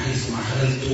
حيثما حللتم،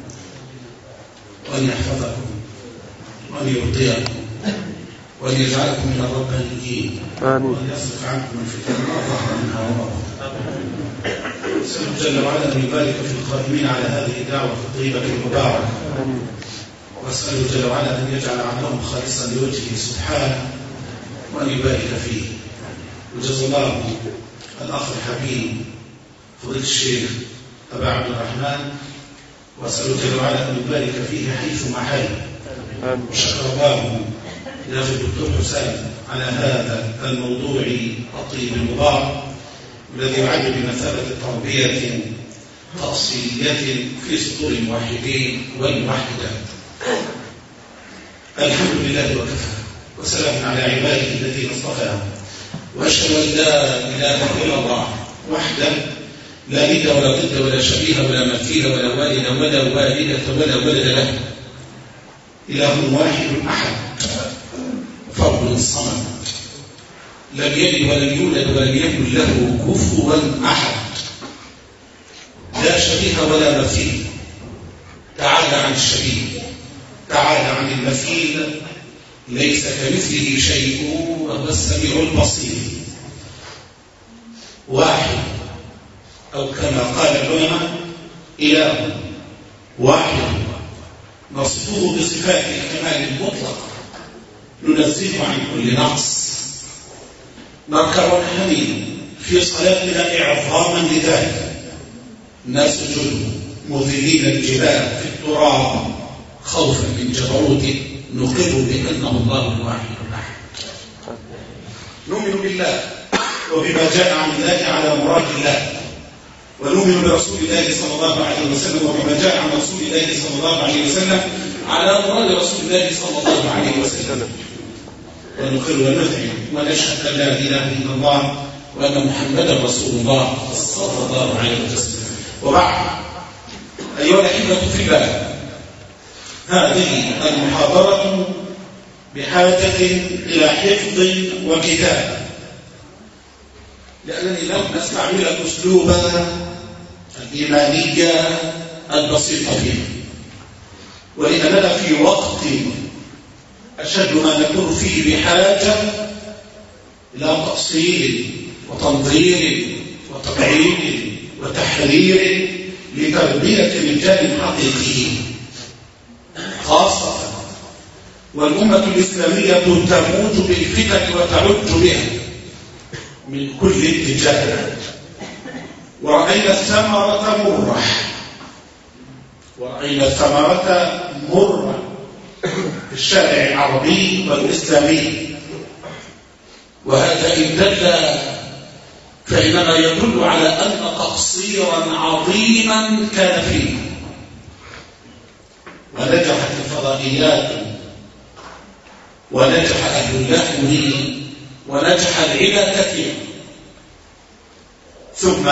وأن يحفظكم وأن يرضيكم وأن يجعلكم من الربانيين، وأن يصرف عنكم الفتن ما ظهر منها وما بطن. نسأله جل وعلا أن يبارك في القائمين على هذه الدعوة الطيبة المباركة، وأسأله جل وعلا أن يجعل عملهم خالصا لوجهه سبحانه وأن يبارك فيه. وجزا الله الأخ الحبيب فضيلة الشيخ أبا عبد الرحمن، وأسأله جل وعلا أن يبارك فيه حيثما حل. وشكر الله لأخي الدكتور حسام على هذا الموضوع الطيب المبارك الذي يعد بمثابة تربية تأصيلية في صدور الموحدين والموحدات. الحمد لله وكفى، وسلام على عباده الذين اصطفاهم، وأشهد أن لا إله إلا الله وحده لا ند ولا ضد ولا شبيه ولا مثيل ولا والد ولا والدة ولا ولد له، إله واحد أحد فرد صمد لم يلد ولم يولد ولم يكن له كفوا أحد، لا شبيه ولا مثيل، تعالى عن الشبيه، تعالى عن المثيل، ليس كمثله شيء وهو السميع البصير. واحد، أو كما قال العلماء إله واحد نصفه بصفات الكمال المطلق، ننزه عن كل نقص، نركع ونحمد في صلاتنا إعظاما لذلك، نسجد مذلين الجبال في التراب خوفا من جبروته، نقر بأنه الله الواحد الأحد، نؤمن بالله وبما جاء عن الله على مراد الله، ونؤمن برسول الله صلى الله عليه وسلم وبما جاء عن رسول الله صلى الله عليه وسلم على مراد رسول الله صلى الله عليه وسلم، ونقر ونذعن ونشهد أن لا إله إلا الله وأن محمدا رسول الله صلى الله عليه وسلم. وبعد، أيها الأحبة في الله، هذه المحاضرة بحاجة إلى حفظ وكتابة، لأنني لم أستعمل الأسلوب الإيماني البسيط فيه، ولأننا في وقت أشد ما نكون فيه بحاجة إلى تأصيل وتنظير وتقعيد وتحرير لتربية رجال حقيقيين خاصة، والأمة الإسلامية تموج بالفتن وتعج بها من كل اتجاه، ورأينا الثمرة مرة، ورأينا الثمرة مرة في الشارع العربي والإسلامي، وهذا إن دل فإنما يدل على أن تقصيرا عظيما كان فيه، ونجحت الفضائيات ونجح أهل اللهو ونجح العلا كثيرا. ثم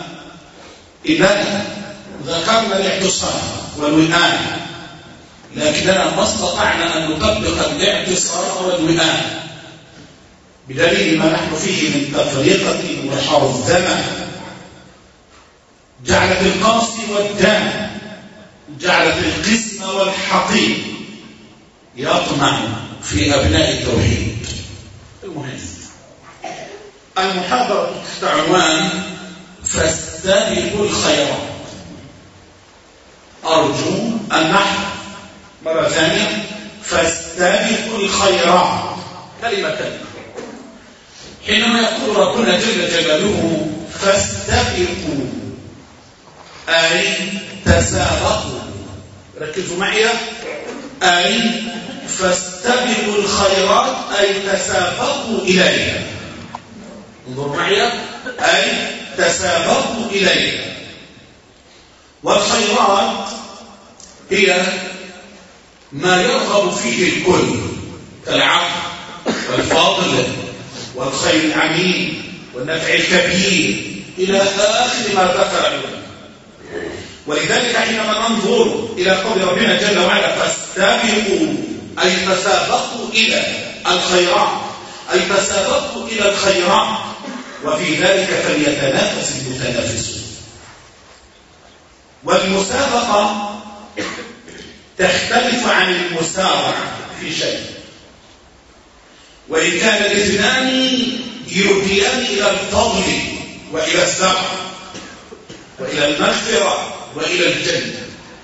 إننا ذكرنا الاعتصام والوئام، لكننا ما استطعنا أن نطبق الاعتصام والوئام بدليل ما نحن فيه من تفرقة وحرذمة جعلت القاصي والدان، جعلت القسم والحقيق يطمع في أبناء التوحيد. المهم، المحاضرة تحت عنوان فاستبقوا الخيرات. أرجو أن نحفظ مرة ثانية فاستبقوا الخيرات كلمة كلمة. حينما يقول ربنا جل جلاله فاستبقوا أي تسابقوا، ركزوا معي، أي فاستبقوا الخيرات أي تسابقوا إليها. انظروا معي، أي تسابقوا إليها. والخيرات هي ما يرغب فيه الكل كالعقل والفضل والخير العميم والنفع الكبير إلى آخر ما ذكر العلماء. ولذلك حينما ننظر إلى قول ربنا جل وعلا فاستبقوا أي تسابقوا إلى الخيرات، أي تسابقوا إلى الخيرات، وفي ذلك فليتنافس المتنافسون. والمسابقة تختلف عن المسارعة في شيء، وإن كان الاثنان يهديان إلى الفضل وإلى السبع وإلى المغفرة وإلى الجنة،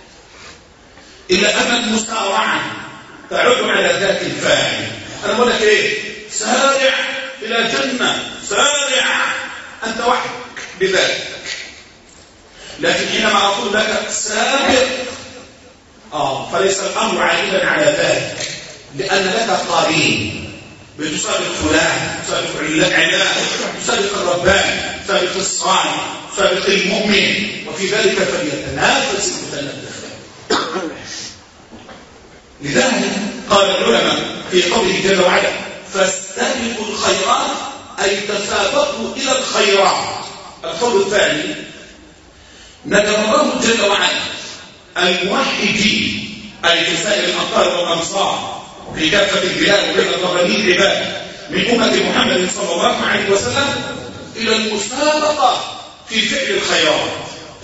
إلا أن المسارعة تعود على ذات الفاعل. أنا أقول لك إيه؟ سارع إلى الجنة، سارع أنت وحدك بذلك. لكن حينما أقول لك سابق فليس الأمر عائدا على ذلك، لأن لك قرين بتسابق فلان، تسابق علان، تسابق الرباني، تسابق الصالح، تسابق المؤمن، وفي ذلك فليتنافس المتنافسون. لذلك قال العلماء في قوله جل وعلا فاستبقوا الخيرات، أي تسابقوا إلى الخيرات. القول الثاني ندب الله جل وعلا الموحدين، أي في سائر الأمطار والأمصار في كافة البلاد وبين ضربين العباد من أمة محمد صلى الله عليه وسلم إلى المسابقة في فعل الخيرات.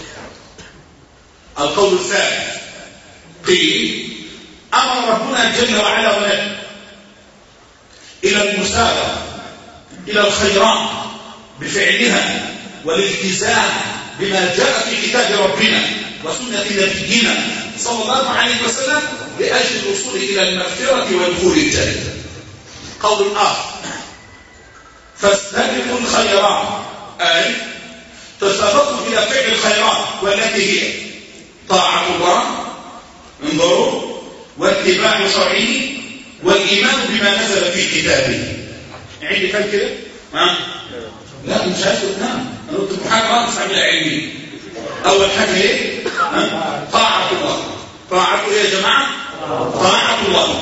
القول الثالث قيل أمر ربنا جل وعلا ولد إلى المسابقة إلى الخيرات بفعلها والالتزام بما جاء في كتاب ربنا وسنة نبينا صلى الله عليه وسلم لأجل الوصول إلى المغفرة ودخول الجنة. قول آخر فاستبقوا الخيرات، أي تسابقوا إلى فعل الخيرات، والتي هي طاعة الله، انظروا، واتباع شرعه، والإيمان بما نزل في كتابه. عندي كم كده؟ لا مش هسكت. نعم أنا قلت محاضرة مستعملة علمية. أول حاجة إيه؟ طاعة الله. طاعة إيه يا جماعة؟ طاعة الله.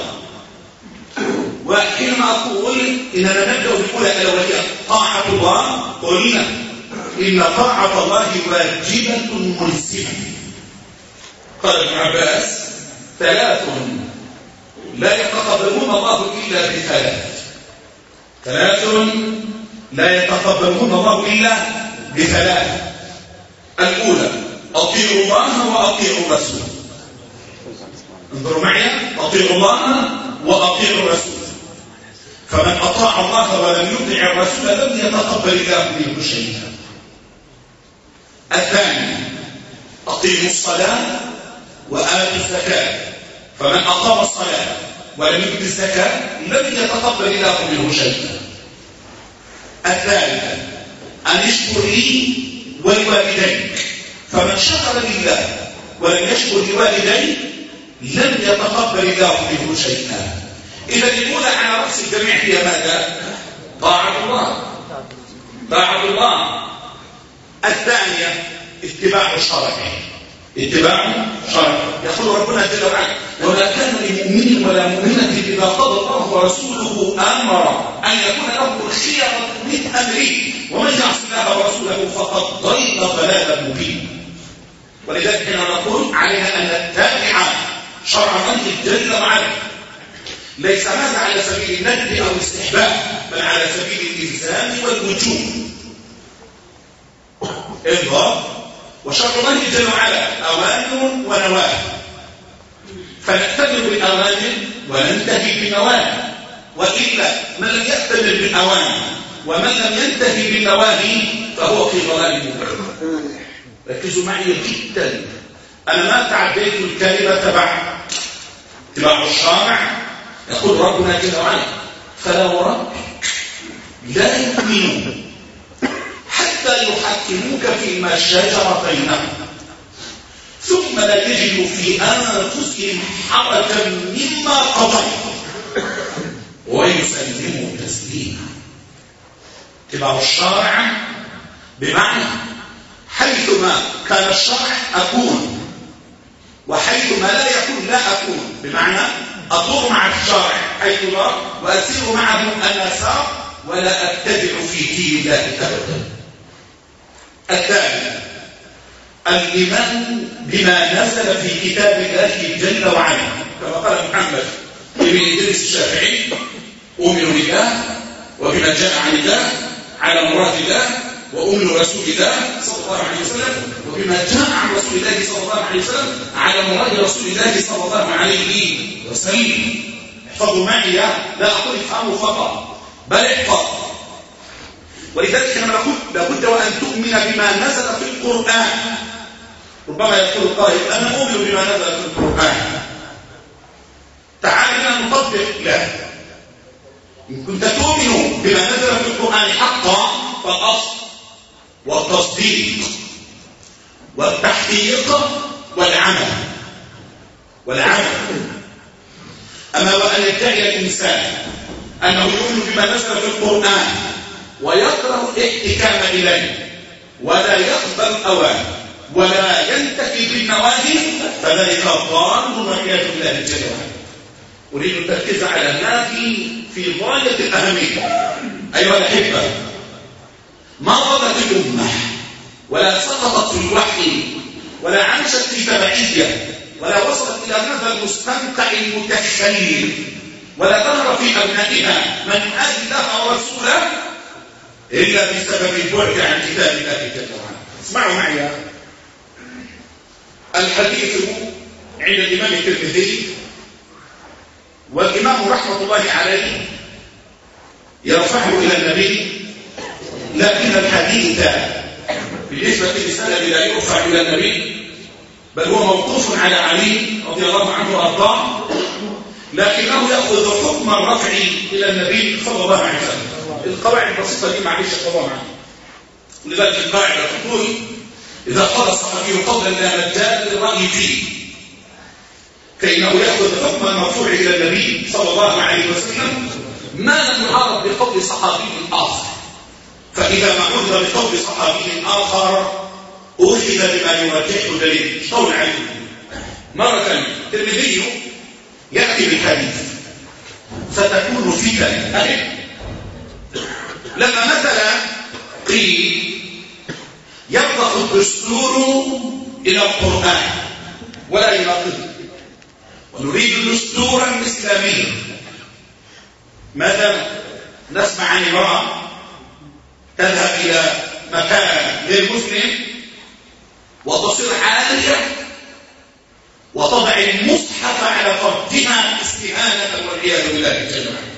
وحينما أقول إننا نبدأ بالأولى ألا وهي طاعة الله، قلنا إن طاعة الله واجبة ملزمة. قال ابن عباس ثلاث لا يتقبلون الله إلا بثلاث. ثلاث لا يتقبلون الله إلا بثلاث. الأولى أطيعوا الله وأطيعوا الرسول. انظروا معي، أطيعوا الله وأطيعوا الرسول. فمن أطاع الله ولم يطع الرسول لم يتقبل الله منه شيئا. الثاني أقيموا الصلاة وآتوا الزكاة. فمن أقام الصلاة ولم يؤت الزكاة لم يتقبل الله منه شيئا. الثالث أن اشكر لي ولوالديك. فمن شكر لله ولم يشكر لوالديه لم يتقبل الله منه شيئا. إذا الأولى على رأس الجميع هي ماذا؟ طاعة الله. طاعة الله. الثانية اتباع الشرع. اتباع شرع. يقول ربنا جل وعلا ولا كان لمؤمن ولا مؤمنة إذا قضى الله ورسوله أمرا أن يكون له الخيرة من أمره ومن يعص الله ورسوله فقد ضل ضلالا مبينا. ولذلك حين نقول علينا أن نتبع شرع الله جل وعلا ليس هذا على سبيل الندب أو الاستحباب بل على سبيل الإلزام والوجوب. إظهار وشرع الله جل وعلا أوامر ونواهي، فنأتمر بالأوامر وننتهي بالنواهي، وإلا من لم يأتمر بالأوامر ومن لم ينتهي بالنواهي فهو في ضلال مبين. ركزوا معي جدا، أنا ما تعديت الكلمة تبع الشارع. يقول ربنا جل وعلا فلا وربك لا يؤمنون حتى يحكموك فيما شجر بينهم ثم لا يجدوا في أنفسهم حرجا مما قضيت ويسلموا تسليما. اتباع الشرع بمعنى حيثما كان الشرع أكون، وحيثما لا يكون لا أكون، بمعنى أطور مع الشرع حيث لا وأسير معه النساء ولا أتبع في دين الله أبدا. الثاني الإيمان بما نزل في كتاب الله جل وعلا كما قال محمد بن إدريس الشافعي أؤمن بالله وبما جاء عن الله على مراد الله وأؤمن برسول الله صلى الله عليه وسلم وبما جاء عن رسول الله صلى الله عليه وسلم على مراد رسول الله صلى الله عليه وسلم. احفظوا معي، لا أقول افهموا فقط بل احفظ. ولذلك لما نقول لابد وأن تؤمن بما نزل في القرآن. ربما يقول القائل أنا أؤمن بما نزل في القرآن، تعال بنا نطبق. لا، إن كنت تؤمن بما نزل في القرآن حقا فالأصل والتصديق والتحقيق والعمل. أما وأن يدعي الإنسان أنه يؤمن بما نزل في القرآن ويكره الاحتكام إليه ولا يقبل الأوامر ولا ينتهي بالنواهي فذلك ضال والعياذ بالله جل وعلا. أريد التركيز على ما في غاية الأهمية. أيها الأحبة، ما ضلت الأمة ولا سقطت في الوحي ولا عاشت في تبعية ولا وصلت إلى هذا المستمتع المتخيل ولا ظهر في أبنائها من أجل الله ورسوله إلا بسبب البعد عن كتاب الله جل وعلا. اسمعوا معي، الحديث عند الإمام الترمذي والإمام رحمة الله عليه يرفعه إلى النبي، لكن الحديث بالنسبة للسند لا يرفع إلى النبي بل هو موقوف على علي رضي الله عنه وأرضاه، لكنه يأخذ حكم الرفع إلى النبي صلى الله عليه وسلم. القواعد البسيطة دي معلش قضاء معنا. ولذلك القاعدة تقول إذا قال الصحابي قولا لا مجال للرأي فيه فإنه يأخذ حكم المرفوع إلى النبي صلى الله عليه وسلم ما لم يعارض بقول صحابي آخر. فإذا ما عرض بقول صحابي آخر أخذ بما يرجحه دليل. قول علي مرة ثانية الترمذي يأتي بالحديث ستكون فتن. لما مثلا قيل يبدأ الدستور إلى القرآن ولا يناقض، ونريد دستورا إسلاميا. مثلا نسمع عن امرأة تذهب إلى مكان غير مسلم وتصير عالية وتضع المصحف على فرجها استهانة والعياذ بالله جل وعلا.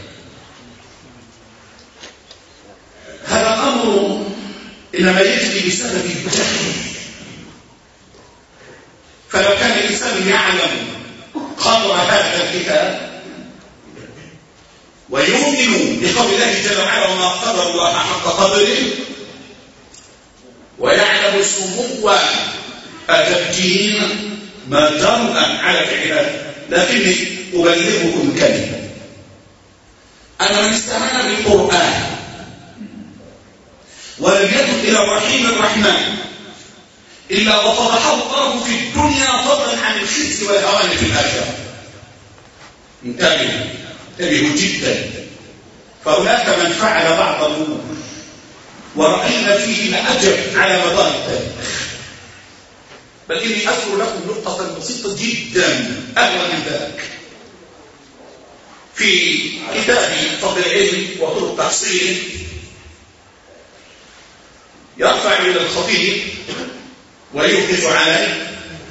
هذا الأمر إنما يجري بسبب الجهل. فلو كان الإنسان يعلم قدر هذا الكتاب ويؤمن بقول الله جل وعلا وما قدر الله حق قدره ويعلم سمو هذا الدين ما جرأ على فعله. لكني أبلغكم كلمة، أن من استهان بالقرآن ولم يدع إلى الرحيم الرحمن إلا وفضحه الله في الدنيا فضلا عن الخزي والهوان في الآخرة. انتبهوا جدا، فهناك من فعل بعض الأمور ورأينا فيه العجب على مدار التاريخ. بل إني أذكر لكم نقطة بسيطة جدا أهون من ذلك. في كتاب فضل العلم وطرق التحصيل يرفع إلى الخطيب ويوقف عليه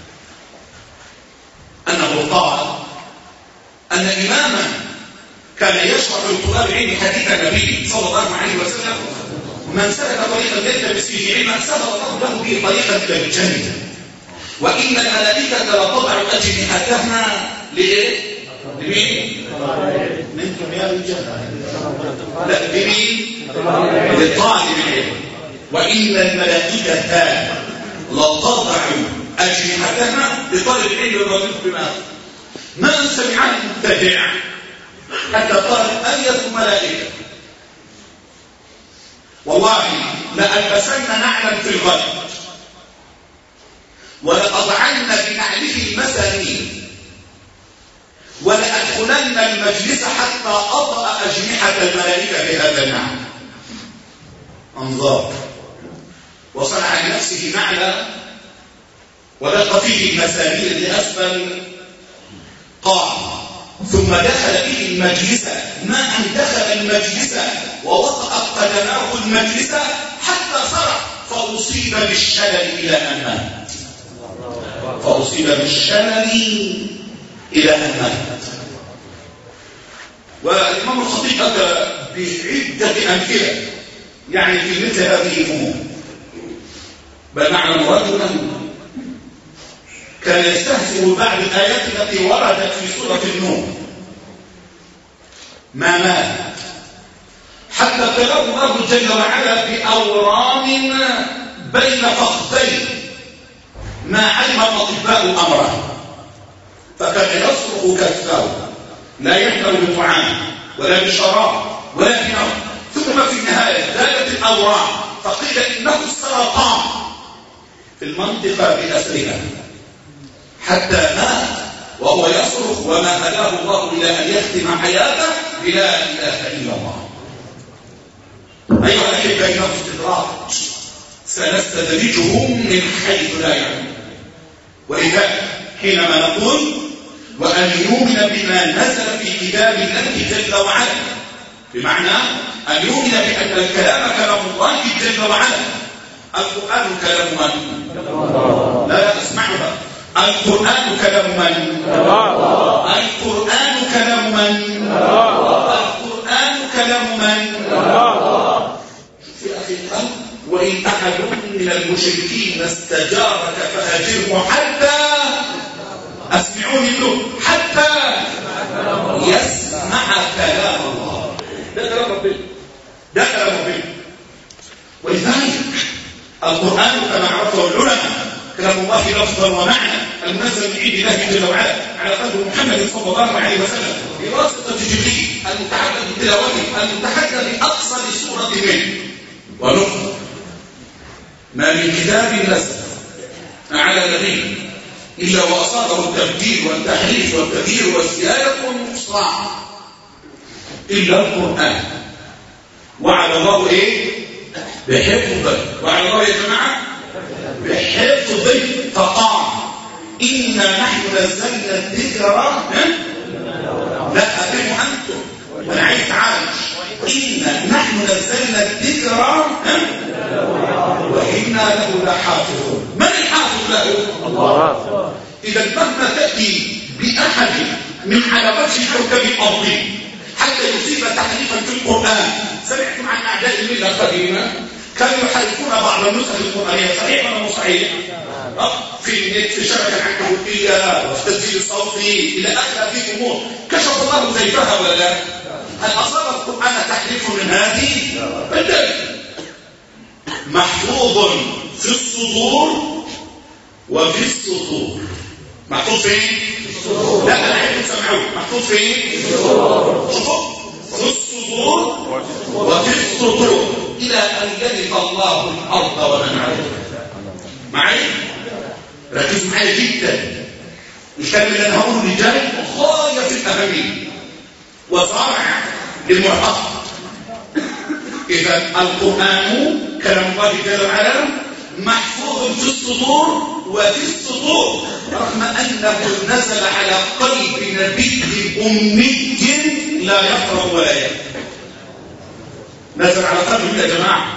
أنه قال أن إماما كان يشرح لطلاب العلم حديث النبي صلى الله عليه وسلم من سلك طريقا يلتمس فيه علما سهل الله له به طريقا إلى الجنة، وإن الملائكة لتضع أجنحتها لمين؟ منكم يا رجال؟ لا، لمين؟ لطالب العلم. وإن الملائكة لتضع أجنحتها لطالب العلم والرغبة بما من سمع المبتدع حتى قال أية ملائكة والله لألبسن نعلا في الغد ولأضعن بنعله المسانين ولأدخلن المجلس حتى أضع أجنحة الملائكة بهذا النعل. انظر، وصنع لنفسه نعلا ولقى فيه المسامير لأسفل قام ثم دخل به المجلس. ما أن دخل المجلس ووطأت قدماه المجلس حتى صرخ فأصيب بالشلل إلى أن مات. فأصيب بالشلل إلى أن مات. والإمام الخطيب أتى بعدة أمثلة يعني في مثل هذه الأمور. بل نعلم رجلا كان يستهزئ بعض الآيات التي وردت في سورة النور ما مات حتى ابتلاه الله جل وعلا بأورام بين فخذيه ما علم الأطباء أمره، فكان يصرخ كالثور لا يحمل بطعام ولا بشراب ولا بنار، ثم في النهاية زالت الأورام فقيل إنه السرطان في المنطقة بأسرها حتى مات وهو يصرخ وما هداه الله إلى أن يختم حياته بلا إله إلا الله. أيها الأحبة إنه استدراج سنستدرجهم من حيث لا يعلمون. ولذلك حينما نقول وأن يؤمن بما نزل في كتاب الله جل وعلا بمعنى أن يؤمن بأن الكلام كلام الله جل وعلا. القرآن كلام من؟ لا اسمعها. القرآن كلام من؟ القرآن كلام من؟ القرآن كلام من؟ في أخي الأمر وإن أحد من المشركين استجارك فأجره حتى أسمعوني له حتى يسمع كلام الله. ده كلام ربنا، ده كلام ربنا. ولذلك القرآن كما عرفه العلماء كلام الله لفظا ومعنى المنزل من عند الله جل وعلا على قلب محمد صلى الله عليه وسلم بواسطة جبريل المتحدث بتلاوته المتحدث بأقصى سورة منه ونقطة. ما من كتاب نزل على نبي إلا وأصابه التبديل والتحريف والتغيير والزيادة والنقصان إلا القرآن. وعد الله إيه؟ بحفظه. وعد الله يا جماعة بحفظه فقال إنا نحن نزلنا الذكر لا أفهموا أنتم وأنا عايز تعالج. إنا نحن نزلنا الذكر وإنا له لحافظون. من الحافظ له؟ الله. إذا مهما تأتي بأحد من على وجه كوكب الأرض حتى يصيب تحريفا في القرآن. سمعتم عن أعداء الملة القديمة كانوا يحرفون بعض النسخ القرآنية صحيح ولا مو صحيح؟ في النت في الشبكة العنكبوتية والتسجيل الصوتي إلى آخر هذه الأمور كشف الله زيفها ولا لا؟ هل أصاب القرآن تحريف من هذه؟ بل محفوظ في الصدور وفي السطور. محفوظ فين؟ لا أنا عايز تسمعوه. محفوظ فين؟ شوفوا في الصدور وفي السطور إلى أن يرث الله الأرض ومن عليها. معي؟ ركزوا معي جدا. الكلام اللي أنا هقوله لجاي غاية في الأهمية وصارع للمحقق. إذا القرآن كلام الله جل وعلا محفوظ في الصدور وفي السطور رغم أنه نزل على قلب نبي أمي لا يقرأ ولا يكتب. نزل على قلب مين يا جماعة؟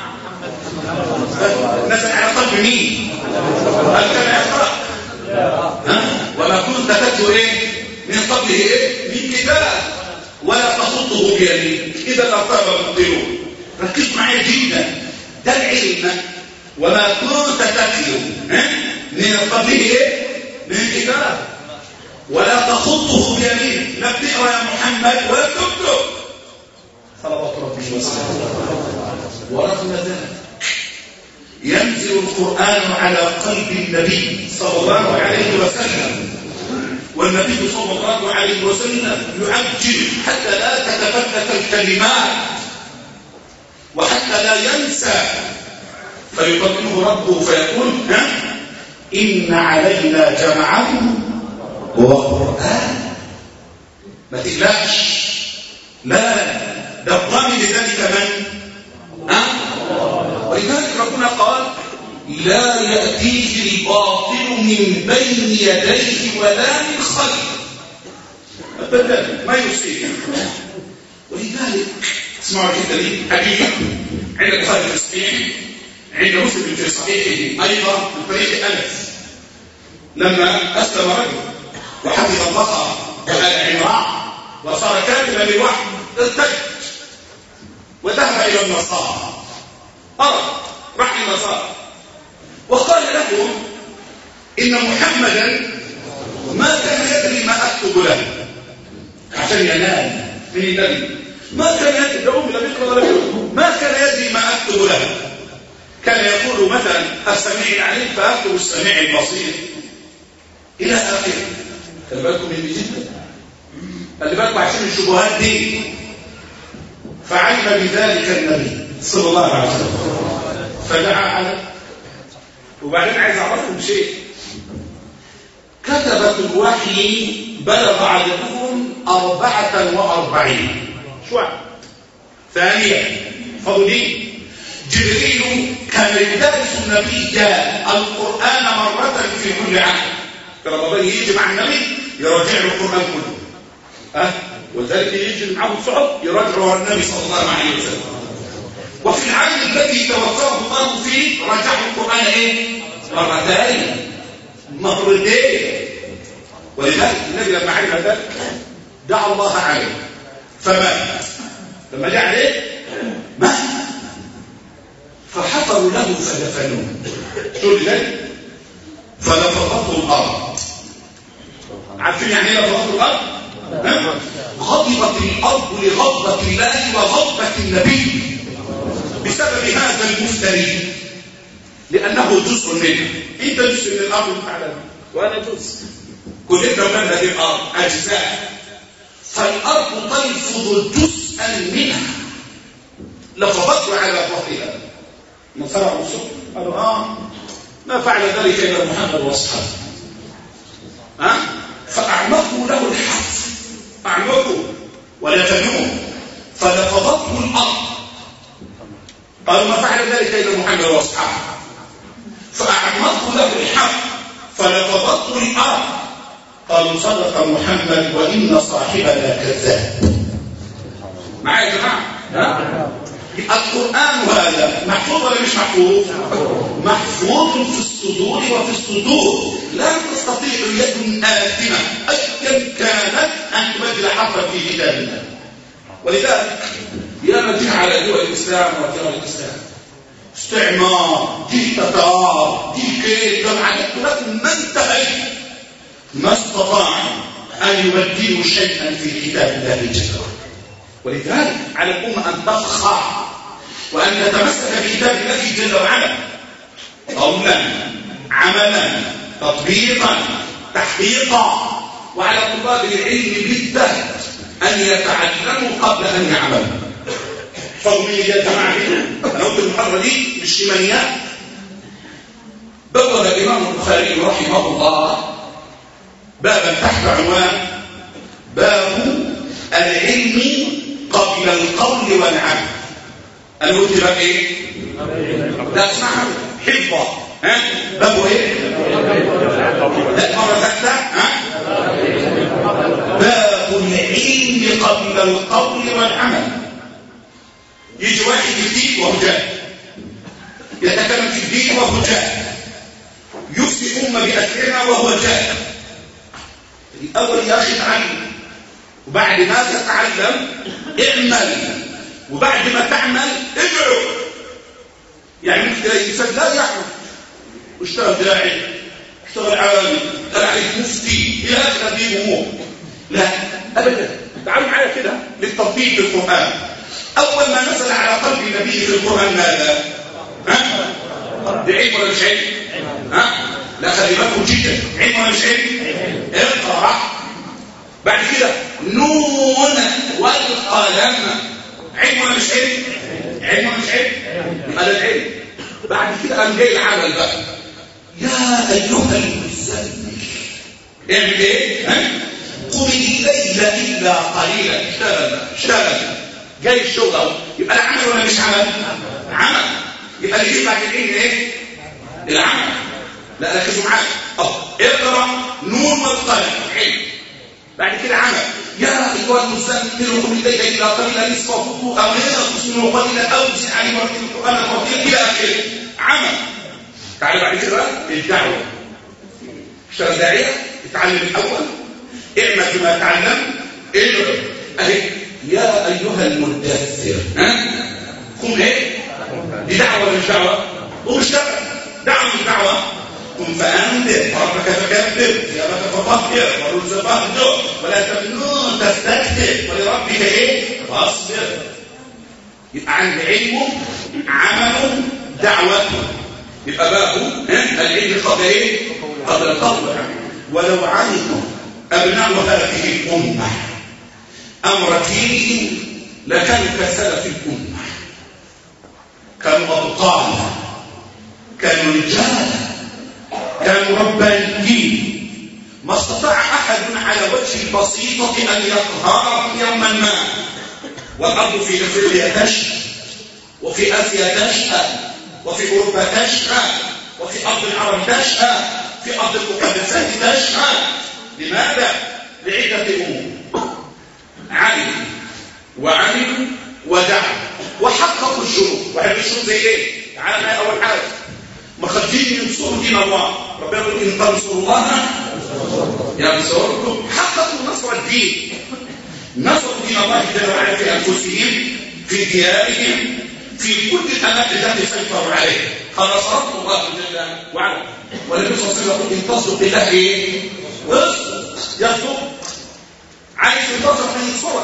نزل على قلب مين؟ هل كان يقرأ؟ وما كنت تتلو إيه؟ من قبله إيه؟ من كتاب ولا تخطه بيمين إذا لارتاب المبطلون. ركزوا معي جدا. ده العلم وما كنت تتلو من قبله إيه؟ من كتاب ولا تخطه بيمين. لا بتقرأ يا محمد ولا تكتب. صلوات ربي وسلامه. ورغم ذلك ينزل القرآن على قلب النبي صلى الله عليه وسلم والنبي صلى الله عليه وسلم يعجل حتى لا تتفتت الكلمات وحتى لا ينسى فيطمئنه ربه فيقول إن علينا جمعه وقرآن. ما تقلقش. لا ده الضامن لذلك من؟ ولذلك ربنا قال لا يأتيه الباطل من بين يديه ولا من خلفه أبدا ما يصيب. ولذلك اسمعوا الحته دي عجيبه عند البخاري في الصحيح عند مسلم في صحيحه أيضا من طريق أنس لما أسلم رجل وحفظ البقرة وآل عمران وصار كاتبا للوحي ارتد وذهب إلى النصارى راح النصارى وقال لهم إن محمدا ما كان يدري ما أكتب له عشان ينال من النبي. ما كان يدري ما كان يدري ما أكتب له. كان يقول مثلا السميع العليم فأكتب السميع البصير إلى آخره. خلي بالكم من دي جدا، خلي بالكم عشان الشبهات دي. فعلم بذلك النبي صلى الله عليه وسلم فدعا على. وبعدين عايز أعرفكم شيء، كتبت الوحي بلغ عددهم 44. شو ثانيا فضلي جبريل كان يدرس النبي القرآن مرة في كل عام. في رمضان يجي مع النبي يراجع له القرآن كله، وذلك يجي معه الصعب يراجعه النبي صلى الله عليه وسلم. وفي العام الذي توفاه الله فيه راجعه القرآن مرتين. ولذلك النبي لما علم ذلك دعا الله عليه فمات. لما دعا عليه مات فحفروا له فدفنوه. شو ذلك؟ فلفظته الأرض. عارفين يعني ايه لفظته الأرض؟ غضبت الأرض لغضبة الله وغضبة النبي بسبب هذا المفتري، لأنه جزء منه. أنت جزء من الأرض تعلم وأنا جزء، كلنا من هذه الأرض أجزاء، فالأرض تلفظ جزءا منها لفظته على ظهرها. من صرعوا الصبح قالوا ما فعل ذلك إلا محمد وأصحابه. فأعمقوا له الحرف، أعمقوا ولفنوه فلفظته الأرض. قالوا ما فعل ذلك إلا محمد وأصحابه. فأعمقوا له الحرف فلفظته الأرض. قالوا صدق محمد وإن صاحبنا كذاب. معايا يا جماعة؟ القرآن هذا محفوظ ولا مش محفوظ؟ محفوظ في الصدور وفي الصدور. لا تستطيع يد آثمة أيا كانت أن تبدل حرفا في كتاب الله. ولذلك يا من على دول الإسلام ودول الإسلام استعمار، دي تتار، دي كيد، جمعت لكم ما انتهيت ما استطاع أن يبدلوا شيئا في كتاب الله جل وعلا. ولذلك على الأمة أن تخضع وأن تتمسك بكتاب الله جل وعلا قولا عملا تطبيقا تحقيقا. وعلى طلاب العلم بالذات أن يتعلموا قبل أن يعملوا. فضل يا جماعة، أنا قلت المحاضرة دي مش شماليات. بوّب الإمام البخاري رحمه الله بابا تحت عنوان باب العلم قبل القول والعمل. أنا قلت باب إيه؟ لا اسمعها حفظة. باب إيه؟ لا مرة ثالثة. باب العلم قبل القول والعمل. يجي واحد جديد وهو جاهل يتكلم في الدين وهو جاهل، يفتي أمة بأسئلة وهو جاهل. الأول يا أخي تعلم، وبعد ما تتعلم اعمل، وبعد ما تعمل ادعو. يعني ممكن الإنسان لا يعرف واشتغل داعي، اشتغل عالم، طلع مفتي إلى آخر هذه الأمور. لا أبدا. تعالوا معايا كده للتطبيق في القرآن. أول ما نزل على قلب النبي في القرآن ماذا؟ ده علم ولا مش علم؟ لا خلي بالكم جدا، علم ولا مش علم؟ اقرأ. بعد كده نون والقلم، علم ولا مش علم؟ علم ولا مش علم؟ يبقى ده العلم. بعد كده قام جاي العمل بقى. يا أيها المزمل اعمل ايه؟ قم الليل إلا قليلا. اشتغل جاي الشغل اهو. يبقى ده عمل ولا مش عمل؟ عمل. يبقى اللي يجب بعد الايه ايه؟ العمل. لا ركزوا معايا. اقرا نون والقلم علم. بعد كده عمل. يا أيها المزمل قم الليل إلا قليلا نصفه أو ينقص منه قليلا أو زد عليه ورتل القرآن ترتيلا إلى آخره. عمل. تعالى بعد كده الدعوة. اشتغل داعية، اتعلم الأول، اعمل بما تعلم، ادعو. أهي يا أيها المدثر، قم إيه؟ دي دعوة ولا مش دعوة؟ قم اشتغل. دعوة مش دعوة. قم فأنذر ربك فكبر ثيابك فطهر والرجز فاهجر ولا تمنن تستكثر ولربك ايه؟ فاصبر. يبقى عند علمه عمله دعوته، يبقى بابه العلم قبل ايه؟ قبل القول. ولو علموا ابناء هذه الامه امر دينهم لكانوا كسلف الامه، كانوا ابطالا، كانوا رجالا، كانوا ربانيين. ما استطاع أحد على وجه البسيطة أن يقهرهم يوما ما. والأرض في أفريقيا تشهى، وفي آسيا تشهى، وفي أوروبا تشهى، وفي أرض العرب تشهى، في أرض المقدسات تشهى. لماذا؟ لعدة أمور. علموا وعملوا ودعوا وحققوا الشروط. واحد من الشروط زي ايه؟ تعالى معي أول حاجة، مخرجين ينصروا دين الله. ربنا يقول إن تنصروا الله ينصركم. حققوا نصر الدين، نصروا دين الله جل وعلا في أنفسهم، في ديارهم، في كل الأماكن التي سيطروا عليها. فنصرهم الله جل وعلا. والنبي صلى الله عليه وسلم يقول إن تصدق بالله إيه؟ يصدق. عايز ينتصر فينصرك،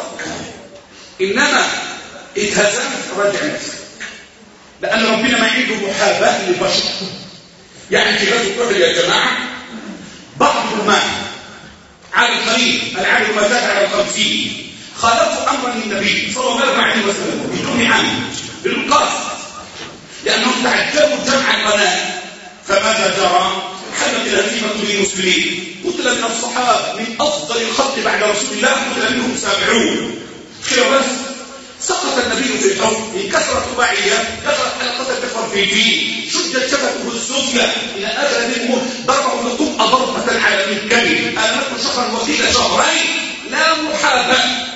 إنما اتهزمت راجع نفسك، لأن ربنا ما عنده محاباة للبشر. يعني في غزوة أحد يا جماعة بعض الرماة على القليل العدد ما زاد على 50 خالفوا أمر النبي صلى الله عليه وسلم بدون عنه بالقصد، لأنهم تعجبوا جمع الغنائم. فماذا جرى؟ حدث الهزيمة للمسلمين. قتل من الصحابة من أفضل الخلق بعد رسول الله قتل منهم 70. خير بس سقط النبي في الحوض، انكسرت رباعية، دخلت حلقة الكفر في الدين، شدت شفته السفلى إلى آخر الأمور، ضربه بالطوب ضربة على الكبد، آلمته شهرا وقيل شهرين. لا محاباة،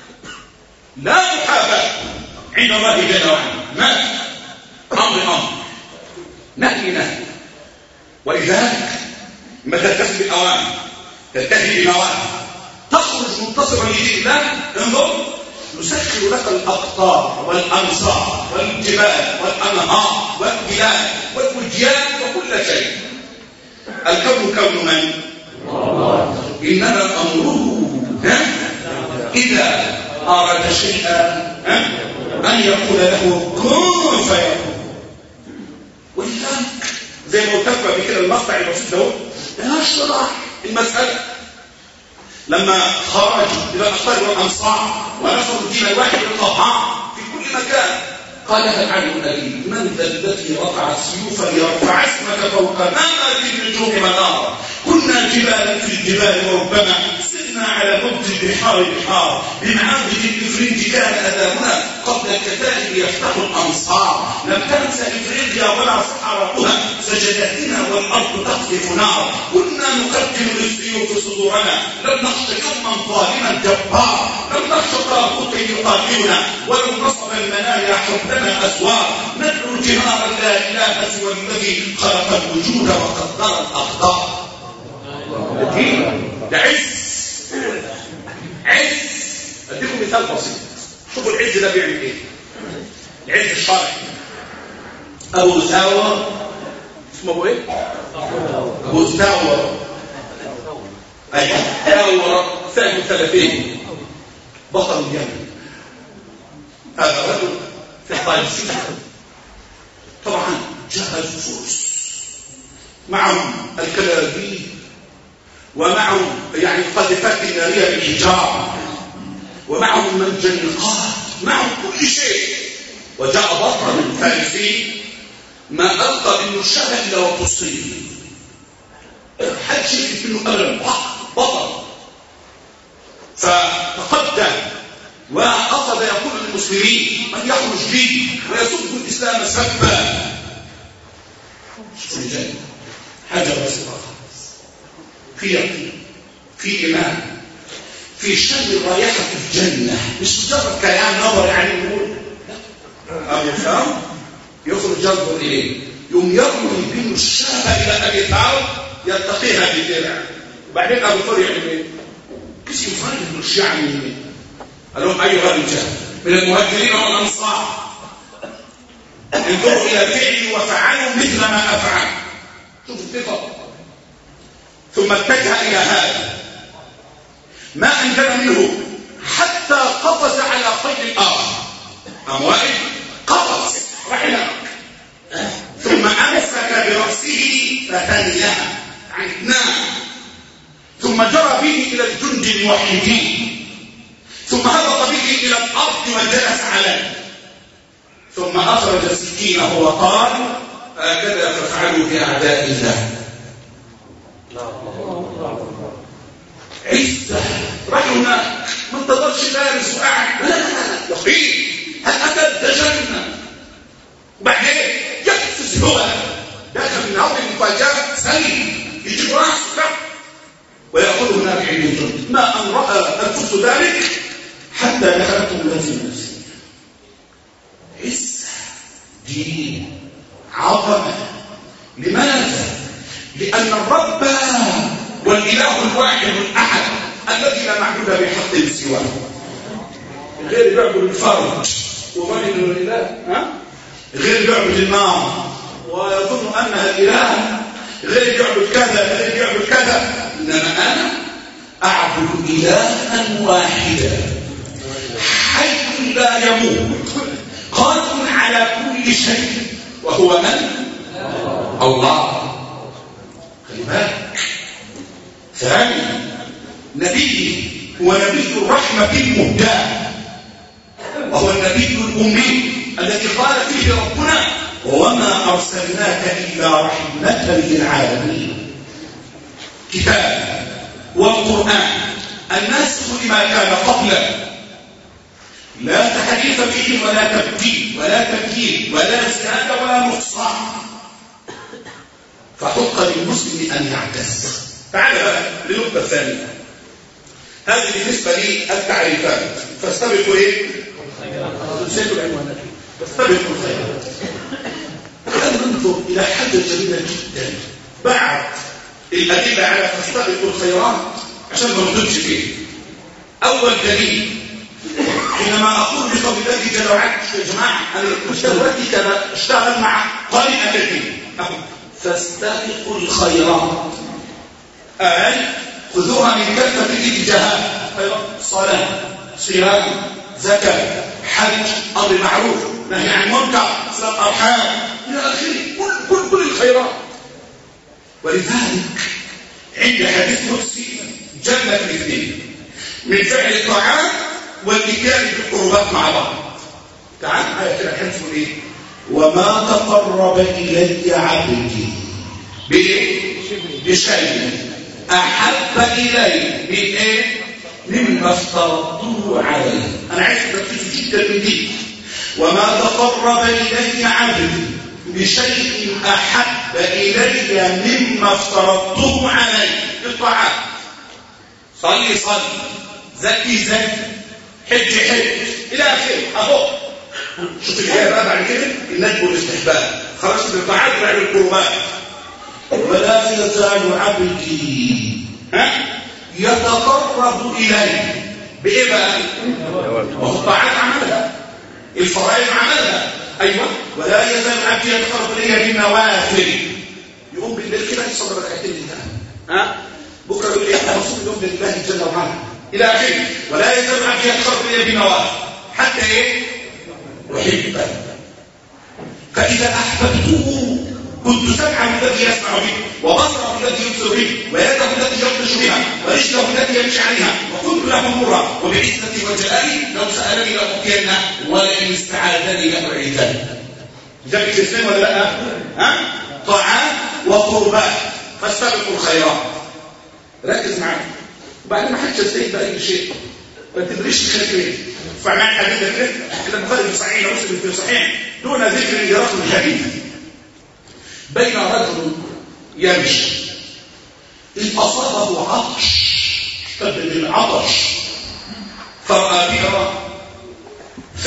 لا محاباة عند الله جل وعلا. مات أمر نهي. ولذلك متى تلتزم بالأوامر تلتهي بمواهب تخرج منتصرا لدين الله. انظر، نسخر لك الأقطار والأمصار والجبال والأنهار والبلاد والوديان وكل شيء. الكون كون من؟ إنما أمره إذا أراد شيئا أن يقول له كن فيكون. ولذلك زي ما قلت بكده المقطع البسيط ده يشرح المسألة. لما خرجوا إلى الأقطار والأمصار ونصروا الدين الواحد القهار في كل مكان، قال هل علم أليم من ذا الذي رفع السيوف ليرفع اسمك فوق ما في النجوم منارا. كنا جبالا في الجبال وربما سرنا على موج البحار بحار. بمعابد الإفرنج كان أذاننا قبل الكتائب يفتح الأنصار. لم تنسى إفريقيا ولا صحراؤها سجداتنا والأرض تقذف نار. كنا نقدم للسيوف صدورنا لم نخش يوما ظالما جبار. لم نخش طاغوت يقاتلنا ولو نصب المنايا حبنا أسوار. ندعو جهارا لا إله سوى الذي خلق الوجود وقدر الأقدار. ده عز. أديكم مثال بسيط. شوفوا العز ده بيعمل ايه. العز الشرعي. أبو زاور اسمه ايه؟ أبو زاور زاور سنة 30 بطل اليمن. هذا رجل في الطائفية طبعا جهز فرس، معهم الكلابي ومعهم يعني القذفات النارية بالحجارة ومعهم منجنيقات، معهم كل شيء. وجاء بطل فارسي ما ألقى إنه الشهد إلا وتصيب حد شيء منه أبدا، بطل. فتقدم وأخذ يقول للمسلمين من يخرج لي ويسب الإسلام سبا. شوفوا الجنة حاجة بسيطة، في يقين، في إيمان، في شم الرائحة في الجنة، مش مجرد كلام نظري عن يقول أبو ثور يخرج ينظر إليه، يوم يرمي بين الشابة إلى أبي ثور يلتقيها بدرع، وبعدين أبو ثور يعمل إيه؟ كيف يفرق الشيعة من يمين؟ قال لهم أيها الرجال من المهاجرين والأنصار انظروا إلى فعلي وفعلوا مثل ما أفعل. شوفوا الثقة. ثم اتجه إلى هذا ما أنجب منه حتى قفز على خيل الآخر، أموائل قفز رحلة، ثم أمسك برأسه فتنيها عناه، ثم جرى به إلى الجند الموحدين، ثم هبط به إلى الأرض وجلس عليه، ثم أخرج سكينه وقال هكذا فافعلوا بأعداء الله. عزة راح هناك ما انتظرش فارس وقعد، لا يقين هل أتى الدجنة، وبعدين يقفز هو داخل من هول المفاجأة سليم يجيب راسه ويأخذ هناك عند الجند. ما أن رأى الفرس ذلك حتى دخلتهم لازم نفسه. عزة، دين، عظمة. لماذا؟ لأن الرب والإله الواحد الأحد الذي لا معبود بحق سواه، غير يعبد الفرج وظن انه الاله، غير يعبد النار ويظن انها الاله، غير يعبد كذا، غير يعبد كذا، انما انا اعبد الها واحدا حي لا يموت قادر على كل شيء، وهو من؟ الله. خلي بالك. ثانيا نبي هو نبي الرحمة المهداة، وهو النبي الأمي الذي قال فيه ربنا وما أرسلناك إلا رحمة للعالمين. كتاب والقرآن الناسخ لما كان قبله، لا تحريف فيه ولا تبديل ولا تبديل ولا زيادة ولا نقصان، فحق للمسلم أن يعتز. تعال بقى للنقطة الثانية، هذه بالنسبة للتعريفات. فاستبقوا ايه؟ نسيتوا العنوانات. فاستبقوا الخيرات. الآن ننظر إلى حاجة جميلة جدا بعد الأدلة على فاستبقوا الخيرات عشان ما نضلش فيه. أول دليل حينما أقول بقول الله جل وعلا يا جماعة أنا دلوقتي اشتغل مع قارئ أكاديمي فاستبقوا الخيرات، أي خذوها من كافة الاتجاهات، صلاة، صيام، زكاة، حج، أمر معروف، نهي عن منكر، صلة أرحام إلى آخره، كل الخيرات. ولذلك عند حديث قدسي جنة الاثنين من فعل الطاعات والإتيان بالقربات مع بعض. تعال معايا كده الحديث يقول إيه؟ وما تقرب إلي عبدي بشيء أحب إلي من إيه؟ مما افترضته عليه. أنا عايز تركيز جدا من دي. وما تقرب إلي عبدي بشيء أحب إلي مما افترضته عليه. الطاعات صلي زكي حج إلى آخره. أهو شوف الآية بقى بعد كده الندب والاستحباب. خلاص الطاعات بعد القربات. ولا يزال عبدي يتقرب إلي بإيه بقى؟ والطاعات عملها، الفرائض عملها، أيوة. ولا يزال عبدي يتقرب إلي بالنوافل، يقوم بالليل كده يصلي ركعتين لله، بكره يقول إيه رسول اليوم لله جل وعلا إلى آخره. ولا يزال عبدي يتقرب إلي بالنوافل حتى إيه؟ أحبه. فإذا أحببته كنت سمعه الذي يسمع به، وبصره الذي يبصر به، ويده التي يبطش بها، ورجله التي يمشي عليها، وكنت له نورا، وبعزتي وجلالي لو سألني لأعطينه ولئن استعاذني لأعيذنه. جابت الاثنين ولا لا؟ طاعات وقربات. فاستبقوا الخيرات. ركز معايا. وبعدين ما حدش يستهين بأي شيء، ما تدريش الخير. فمعنى حديث الخير إلا البخاري في صحيح ومسلم في صحيح دون ذكر يرقم الحديث. بين رجل يمشي إذ أصابه عطش، اشتد بالعطش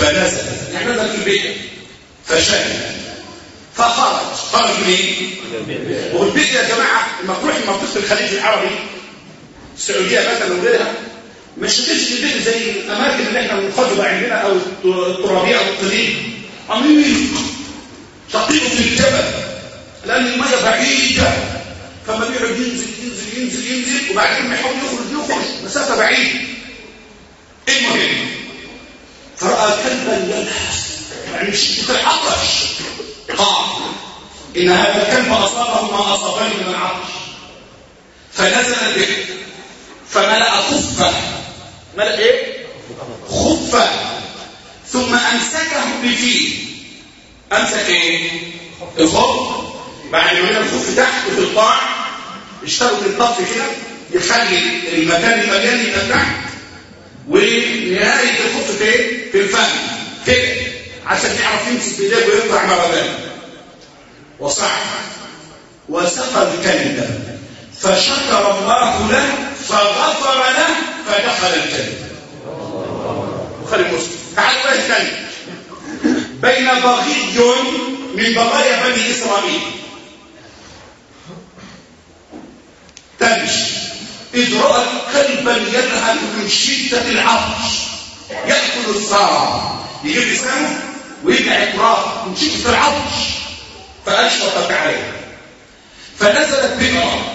فنزل يعني نزل في البيت فشهد خرج منين؟ والبيت يا جماعه المطروح المنطقه الخليج العربي السعوديه مثلا وغيرها مش هتمشي البيت زي الاماكن اللي احنا بنخرجها عندنا او الترابيه او القديم عميق شقيق في الجبل لان الميه بعيده فما بيقعد ينزل وبعدين ما يحاول يخرج مسافه بعيده. المهم فراى كلبا يلهث يعني شدة العطش قال ان هذا الكلب اصابه ما اصابني من العطش فنزل به فملأ خفه ملأ ايه؟ خفه ثم امسكه بفيه. امسك ايه؟ الخف بعد ما الخف تحت في القاع اشتغل بالطف كده يخلي المكان المليان يبقى تحت ونهايه الخف فين؟ في الفم كده عشان يعرف يمسك بايديه ويطلع مره ثانيه. وصعد وسقى الكلب فشكر الله له فغفر له فدخل الجنه. بخاري مسلم. تعالوا بقى الثاني بين بغي من بغايا بني اسرائيل تمشي إذ رأى كلبا يلهث من شدة العطش يأكل الثرى يجيب لسانه ويبلع التراب من شدة العطش فأشفقت عليه فنزلت بئرا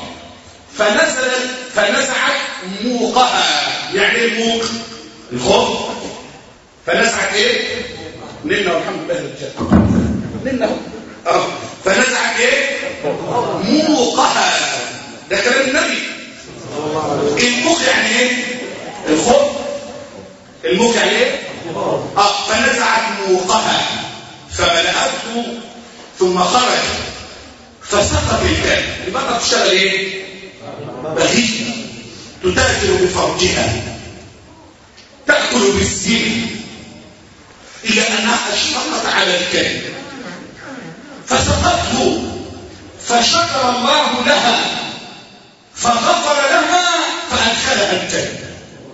فنزعت موقها يعني الموق الخوف فنزعت ايه؟ نلنا والحمد لله الجنة نلنا فنزعت ايه؟ موقها ده كلام النبي. الموق يعني ايه؟ الخوف الموق يعني ايه؟ فنزعت موقها فملأته ثم خرج فسقط الكلب. المرأة تشتغل ايه؟ بغية تتاجر بفرجها تأكل بالزنا إلى أنها أشفقت على الكلب فسقته فشكر الله لها فغفر لها فأدخلها الجنة.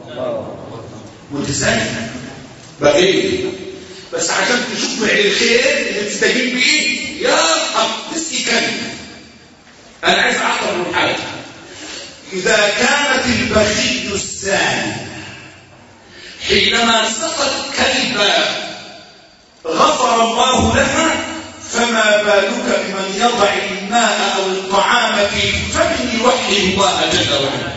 متسامح بغية بس عشان تشوف فعل الخير اللي تستجيب بيه يا تسقي كلمة. أنا عايز أعطر من حاجة إذا كانت البغي الزاني حينما سقط كلبا غفر الله لها فما بالك بمن يضع الماء أو الطعام في فم يوحي الله جل وعلا.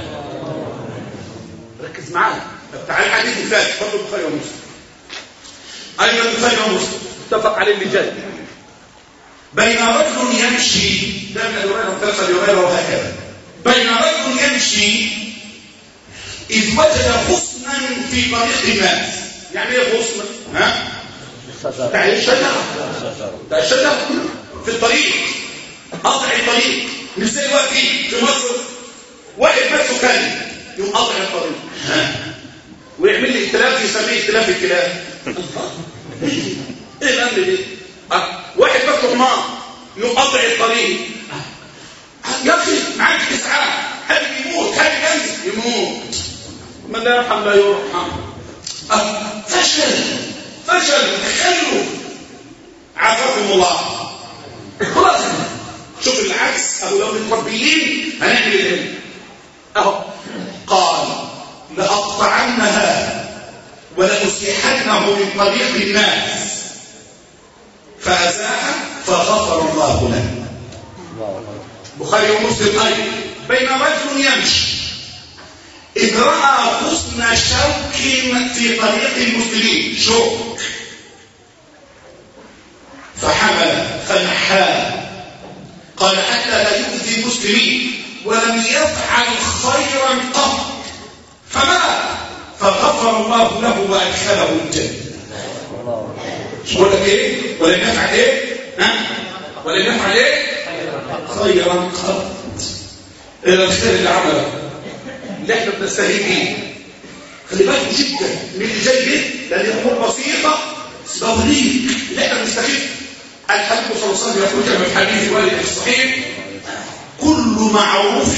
ركز معايا. تعال الحديث الثالث برضه البخاري ومسلم. أيضا البخاري ومسلم اتفق عليه اللجان. بين رجل يمشي ده من الرواية ثلاثة رواية وهكذا. بين رجل يمشي إذ وجد غصنا في طريق الناس. يعني ايه غصن؟ ها؟ بتاع الشجرة. بتاع الشجرة في الطريق قطع الطريق مش زي دلوقتي في مصر واحد بس كلب يقوم قطع الطريق ويعمل لي اختلاف يسميه اختلاف الكلاب. ايه الامر ده؟ واحد بس حمار يقوم قطع الطريق. يا اخي معاك اسعاف هل يموت هل ينزل يموت من لا يرحم لا يرحم. فشل تخلوا عافاكم الله. خلاص شوف العكس أو لو متربيين هنعمل ايه اهو قال لأقطعنها ولأزيحنه من طريق الناس فأزاح فغفر الله له. بخاري ومسلم أيضا بين رجل يمشي إذ رأى غصن شوك في طريق المسلمين شوك فحمل فنحاه قال حتى لا يؤذي المسلمين ولم يفعل خيرا قط فمات فغفر الله له وأدخله الجنة. يقول لك ايه؟ ولم يفعل ايه؟ ولم يفعل ايه؟ خيرا قط. الى الخير اللي عمله اللي احنا بنستهين بيه. خلي بالك جدا من اللي جاي ده لان الامور بسيطه توريك اللي احنا بنستفيد. الحبيب صلى الله عليه وسلم يقول كما في حديث الوالد الصحيح كل معروف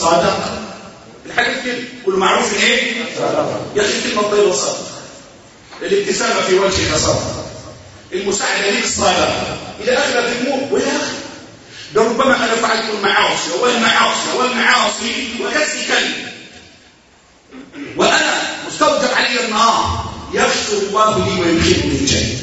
صدقه. الحديث كده كل معروف ايه؟ صدقه. يا اخي كلمه طيبه صدقه. الابتسامة في وجهك صدقة، المساعدة لك صدقة، إلى آخر هذه الأمور. ويا أخي ده ربما أنا فعلت المعاصي والمعاصي وكسي كلمة وأنا مستوجب علي النار، يغفر الله لي ويدخلني الجنة.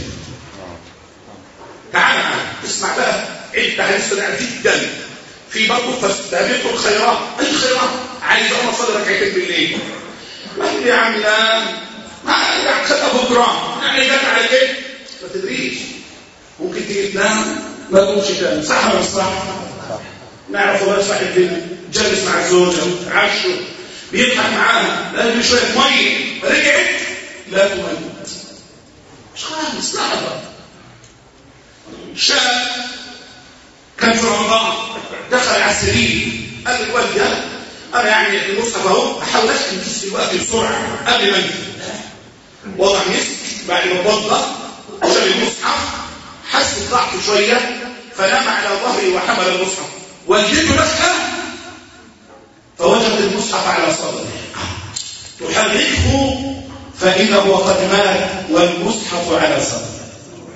تعال معنا اسمع بقى، انت هتسمع جدا في برضه فاستبقوا الخيرات. اي خيرات؟ عايز اقوم اصلي ركعتين بالليل. قال لي يا عم لا يعني خدها بكره، يعني جت على كده ما تدريش، ممكن تيجي تنام ما تقومش تاني. صح ولا مش صح؟ نعرف والله صاحب الفيلم جالس مع الزوجه عاشوا بيضحك معاها، لازم شويه ميه، رجعت لا تموت. مش خالص لحظه. شاب كان في رمضان دخل على السرير قال للوالده انا يعني المصحف اهو احاول اشحن جسمي الوقت بسرعه قبل ما انزل. وضع مسك بعد ما اتوضا وشال المصحف، حس بضعف شويه فنام على ظهره وحمل المصحف. والدته نفسها فوجد المصحف على صدره تحركه فإنه قد مات والمصحف على صدره.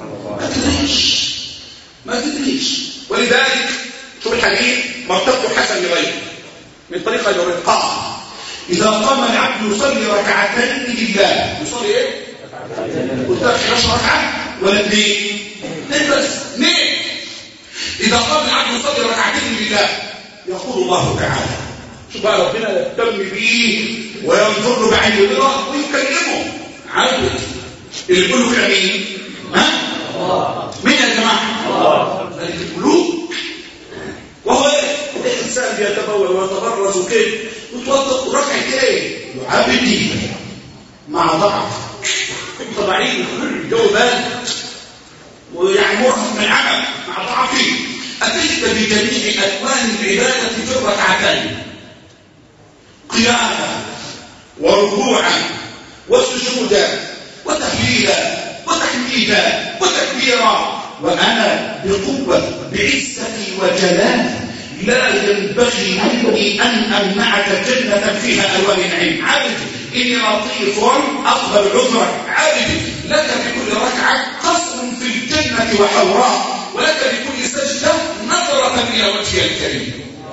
ما تدريش. ولذلك شوف الحديث مرتبط حسن لغيره من طريقة الرقاء. إذا قام العبد يصلي ركعتين لله، يصلي ايه؟ قلت لك 11 ركعة ولا اثنين؟ اثنين بس، اثنين. إذا قام العبد يصلي ركعتين لله يقول الله تعالى، شوف بقى ربنا يهتم به وينظر له بعين الرضا ويكلمه. عبد اللي يقول له كده مين؟ ها؟ مين يا جماعه؟ ملك القلوب. وهو الانسان بيتبول ويتبرز وكده وتوضا وركعه ايه؟ يعبد مع ضعف طبيعي، جو بارد ويعني مرهق من العمل مع ضعفه. اتيت بجميع الوان العباده في الركعتين، قياما وركوعا وسجودا وتهليلا وتحميدا وتكبيرا، وانا بقوه بعزتي وجلالي لا ينبغي مني ان امنعك جنه فيها الوان العين. عبد اني لطيف اقبل عذرك. عبد لك بكل ركعه قصر في الجنه وحوراء، ولك بكل سجده نظره الى وجهي الكريم.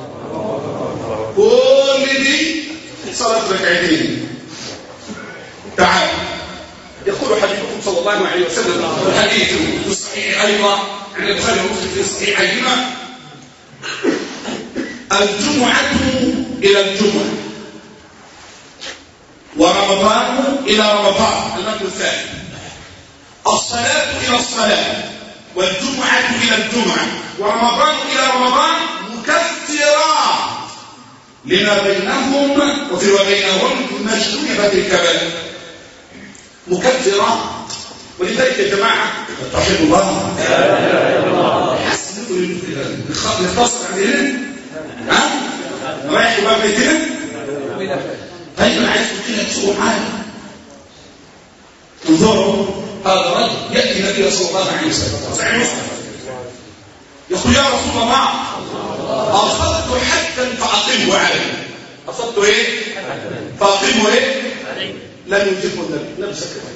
كل دي صلاه ركعتين. تعال يقول حبيبكم صلى الله عليه وسلم الحديث في الصحيح ايضا عن البخاري ومسلم في الصحيحين: الجمعه الى الجمعه ورمضان الى رمضان، المد الثاني. الصلاه الى الصلاه والجمعه الى الجمعه ورمضان الى رمضان مكفرات لما بينهم وفي وبينهم ما اجتنبت الكبائر. مكفرات. ولذلك يا جماعه اتقوا الله. حسنوا نختصر عندنا ها رايح بقى بيتنا. طيب انا عايز كده تسوق معايا. انظروا هذا رجل ياتي النبي صلى الله عليه وسلم صحيح مسلم يقول: يا رسول الله اصبت حدا فاقمه عليه. اصبت ايه؟ فاقمه ايه؟ لم يجبه النبي سكت.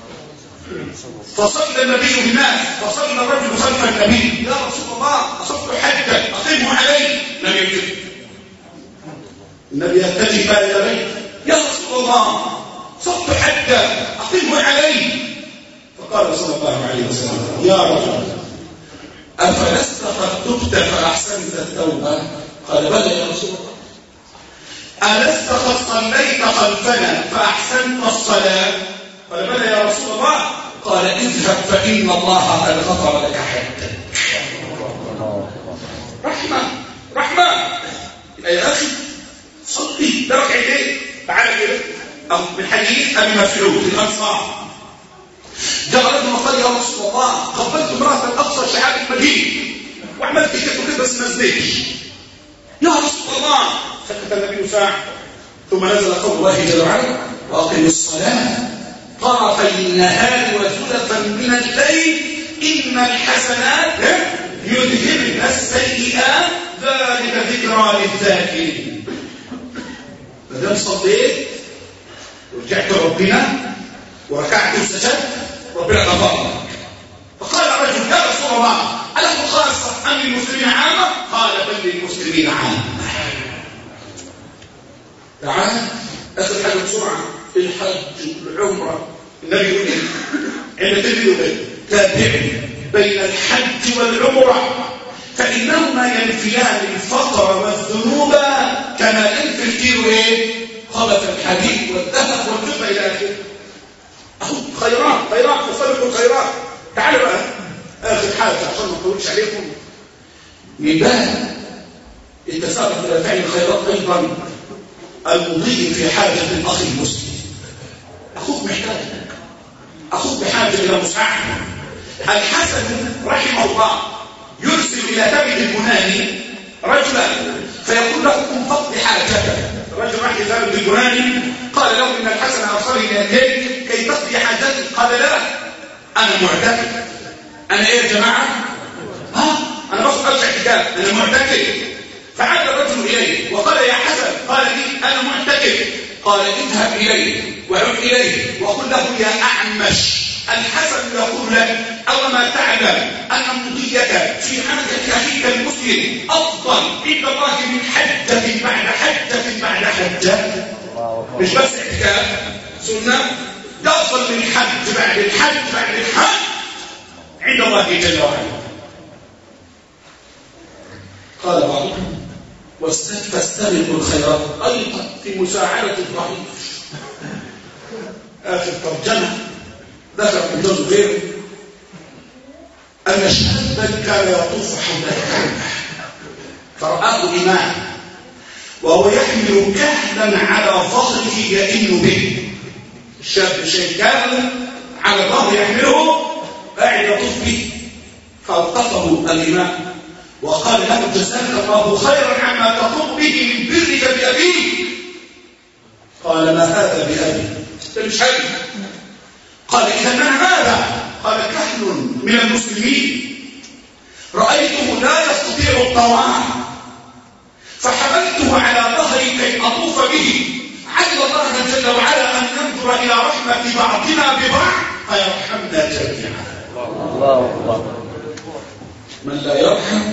فصلى النبي بالناس، فصلى الرجل خلف النبي: يا رسول الله اصبت حدا اقمه عليه. لم يجبه. النبي يتجه بقى الى بيته: يا رسول الله صبت حدا اقمه عليه. فقال صلى الله عليه وسلم: يا رجل افلست قد تبت فاحسنت التوبه؟ قال: بلى يا رسول الله. ألست قد صليت خلفنا فأحسنت الصلاة؟ قال: بلى يا رسول الله. قال: اذهب فإن الله قد غفر لك حتى. رحمة يا أخي صلي ده ركعتين. تعالى كده من حديث أبي مسعود الأنصار: جاء رجل وقال: يا رسول الله قبلت امرأة أقصى شعاب المدينة وعملت كده بس ما زدتش. يا رسول الله. سكت النبي ساعة ثم نزل قول الله جل وعلا: واقم الصلاة طرفي النهار وزلفا من الليل إن الحسنات يذهبن السيئات ذلك ذكرى للذاكرين. فدام صليت ورجعت ربنا وركعت وسجدت ربنا غفر لك. فقال الرجل يا رسول الله ألك خاصة أم للمسلمين عامة؟ قال بل للمسلمين عامة. تعال أخذ حاجة بسرعة. الحج العمرة النبي يقول إيه؟ عند تدري تابعني بين الحج والعمرة فإنهما ينفيان الفقر والذنوب كما ينفي الكير ايه؟ خبث الحديد والذهب والفضة إلى آخره. أهو خيرات فصلوا الخيرات. تعالوا بقى آخر حاجة عشان ما نطولش عليكم. من باب التسابق إلى فعل الخيرات أيضا المضي في حاجة الأخ المسلم. أخوك محتاج، أخوك بحاجة إلى مساعدة. الحسن رحمه الله يرسل إلى ثابت البناني رجلا فيقول له قم فقد حاجتك. الرجل راح لثابت البناني قال له إن الحسن أرسلني إليك كي تقضي حاجتك. قال لا أنا معتكف. أنا إيه يا جماعة؟ أنا باخد أرجع اعتكاف، أنا معتكف. فعاد الرجل إليه وقال يا حسن، قال لي أنا معتكف. قال اذهب إليه وعد إليه وقل له يا أعمش الحسن يقول لك أو ما تعلم أن مضيك في حاجة أخيك المسلم أفضل عند الله من حجة بعد حجة بعد حجة. مش بس اعتكاف سنة، ده أفضل من حج بعد الحج بعد الحج عند الله جل وعلا. قال بعضهم فاستبقوا الخيرات أيضا في مساعدة الضعيف. آخر ترجمة ذكر ابن جزء أن شابا كان يطوف حول الكعبة فرآه إمام وهو يحمل كهلا على ظهره يئن به. الشاب شيكان على ظهره يحمله قاعد يطوف به. فأوقفه الإمام وقال له جزاك الله خيرا عما تقوم به من برك بأبيك. قال ما هذا بأبي؟ مش هذا. قال إذا من هذا؟ قال كهل من المسلمين رأيته لا يستطيع الطواف فحملته على ظهري كي أطوف به. عجل الله جل وعلا أن ننظر إلى رحمة بعضنا ببعض فيرحمنا جميعا. الله من لا يرحم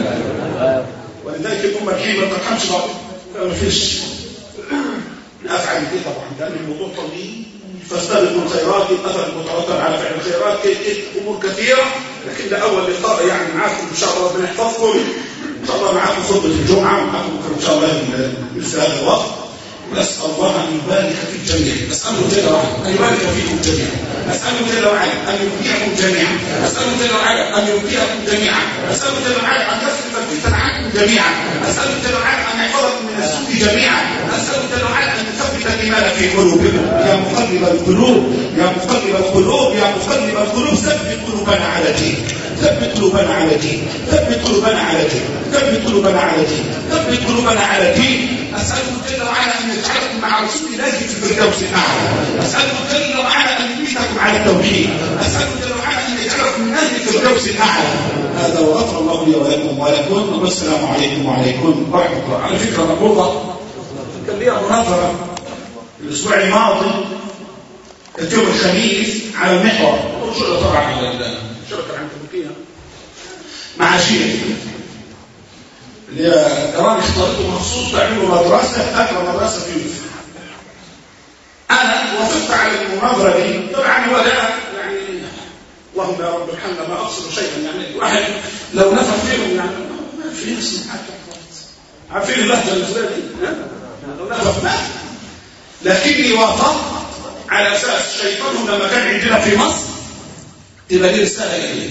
ولذلك الأمة الحين ما ترحمش بعض. ما فيش أفعل دي طبعا لأن الموضوع طويل. فاستبقوا الخيرات الأثر المترتب على فعل الخيرات أمور كثيرة. لكن ده أول لقاء يعني معاكم إن شاء الله ربنا يحفظكم. إن شاء الله معاكم خطبة الجمعة ومعاكم إن شاء الله مثل هذا الوقت. نسأل الله أن يبارك في الجميع. نسأله جل وعلا أن يبارك فيكم جميعا. نسأله جل وعلا أن يبقيكم جميعا. نسأله جل وعلا أن يبقيكم جميعا. نسأله جل وعلا أن يصرف الفتن عنكم جميعا. نسأله جل وعلا أن يحفظكم من السوء جميعا. نسأله جل وعلا أن يثبت الإيمان في قلوبكم. يا مقلب القلوب يا مقلب القلوب يا مقلب القلوب ثبت قلوبنا على دينك. ثبت قلوبنا على دينك. ثبت قلوبنا على دينك. ثبت قلوبنا على دينك. ثبت قلوبنا على دينك. أسأله جل وعلا أن يجعلكم مع رسول الله في الفردوس الأعلى. أسأله جل وعلا أن يميتكم على التوحيد. أسأله جل وعلا أن يجعلكم من أهل الفردوس الأعلى. هذا وغفر الله لي ولكم ولكم والسلام عليكم وعليكم ورحمة الله. على فكرة ملحوظة كان ليها مناظرة الأسبوع الماضي كانت يوم الخميس على المحور ورجوع طبعا على الشبكة العنكبوتية مع شيخ اللي إيران اختارته مخصوص تعملوا مدرسة أكبر مدرسة في مصر. أنا وافقت على المناظرة دي. طبعا هو ده يعني اللهم يا رب ارحمنا ما أقصد شيئا يعني الواحد لو نفخ فيهم يعني ما في اسم حتى عارفين اللهجة المصرية دي لو نفخ ما. لكني وافقت على أساس شيطانهم لما كان عندنا في مصر تبقى دي رسالة إليه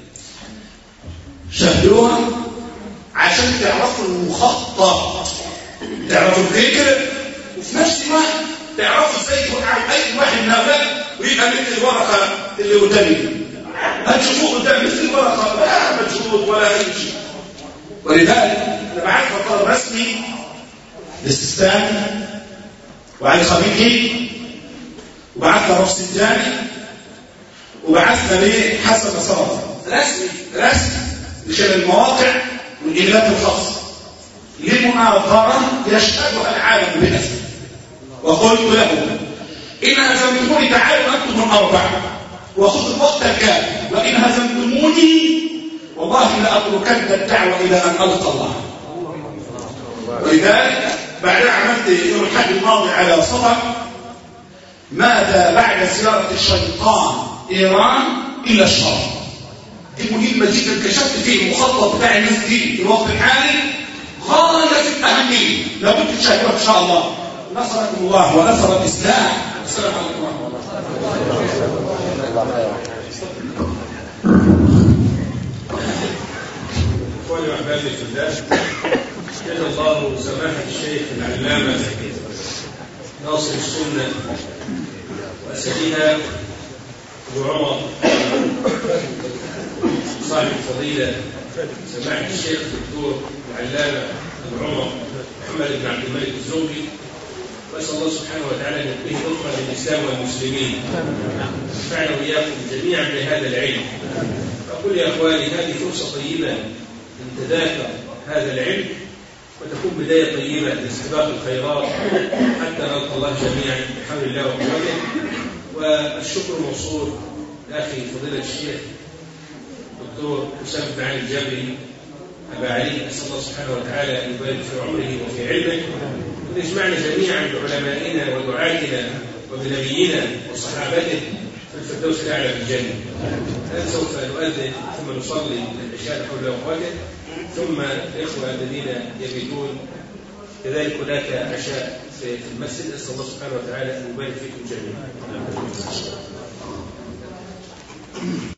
شهدوها عشان تعرفوا المخطط تعرفوا الفكر وفي نفس الوقت تعرفوا ازاي توقعوا اي واحد من هؤلاء ويبقى مثل الورقه اللي قدامي. هتشوفوه قدام مثل الورقه لا مجهود ولا اي شيء. ولذلك انا بعت خطاب رسمي للسيستاني وعلي خبيبي وبعثنا رفسنجاني وبعثنا ليه حسن صلاح رسمي لشان المواقع والإيميلات الخاصة لمناظرة يشهدها العالم بنفسه. وقلت له إن هزمتموني تعالوا أنتم الأربعة وخذوا الوقت الكامل، وإن هزمتموني والله لأتركن الدعوة إلى أن ألقى الله. ولذلك بعد عملت يوم الحد الماضي على صفر ماذا بعد زيارة الشيطان إيران إلا الشر. دي مهمة جدا، كشفت فيه المخطط بتاع الناس دي في الوقت الحالي غاية في الأهمية، لابد تشاهدوها إن شاء الله. نصركم الله ونصر الإسلام. السلام عليكم ورحمة الله. إخواني وأحبابي في الله، جزا الله سماحة الشيخ العلامة ناصر السنة وأساتذتنا أبو عمر صاحب الفضيلة سماحة الشيخ الدكتور العلامة أبو عمر محمد بن عبد الملك الزوبي، وأسأل الله سبحانه وتعالى أن يكون نصرة للإسلام والمسلمين، ونفعنا وإياكم جميعا بهذا العلم. أقول يا أخواني هذه فرصة طيبة نتذاكر هذا العلم وتكون بداية طيبة لاستباق الخيرات حتى نلقى الله جميعا بحول الله وقوته. والشكر موصول لأخي فضيلة الشيخ الدكتور أسامة بن علي الجبري أبا علي، أسأل الله سبحانه وتعالى أن يبارك في عمره وفي علمه وأن يجمعنا جميعا بعلمائنا ودعاتنا وبنبينا وصحابته في الفردوس الأعلى في الجنة. الآن سوف نؤذن ثم نصلي العشاء حول وقوته، ثم الإخوة الذين يبيتون كذلك هناك عشاء في المسجد. أسأل الله سبحانه وتعالى أن يبارك فيكم جميعا.